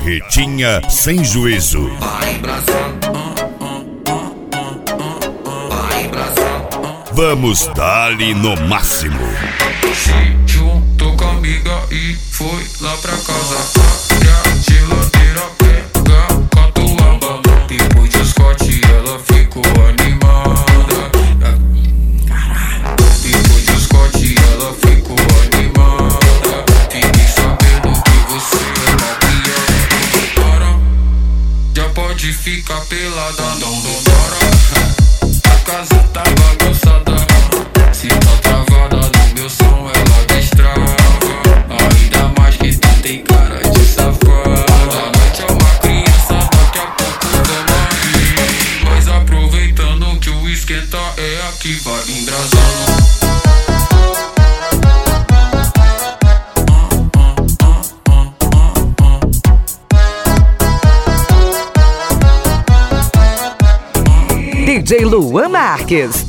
Carretinha sem juízo. Vamos dar-lhe no máximo. Se juntou com a amiga e foi lá pra casa. Abre a geladeira, pega catuaba. Depois de Scott ela ficou animada. Depois de Scott ela ficou animada. Fiquei sabendo que você é mal criada. Já pode ficar pelada, não dora. A casa tá bagunçada. Se tá travada no meu som, ela destrava. Ainda mais que tu tem cara de safada. A noite é uma criança, daqui a pouco vamos aí. Mas aproveitando que o esquenta é aqui, vai embrasando. DJ Luan Marques.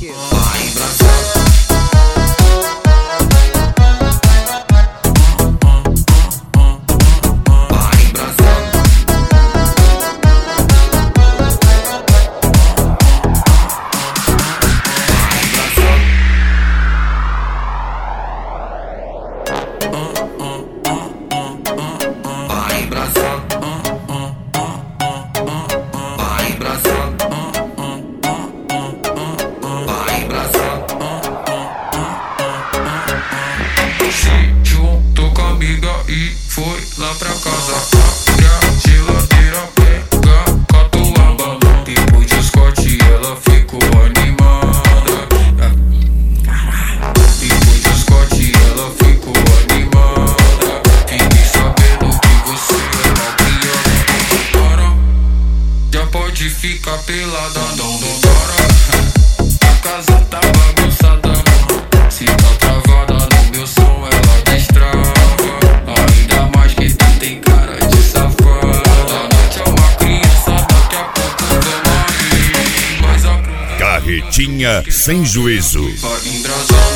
Se juntou com a amiga e foi lá pra casa. Abre a geladeira, pega catuaba. Depois de Scott ela ficou animada. Depois de Scott ela ficou animada. Fiquei sabendo que você é mal criada. Já pode ficar pelada, não dora. A casa tá bagunçada. Se tá travada no meu som, ela destrava. Ainda mais que tu tem cara de safada. A noite é uma criança, daqui a pouco vamos aí. Mas Carretinha sem juízo. vai embrasar.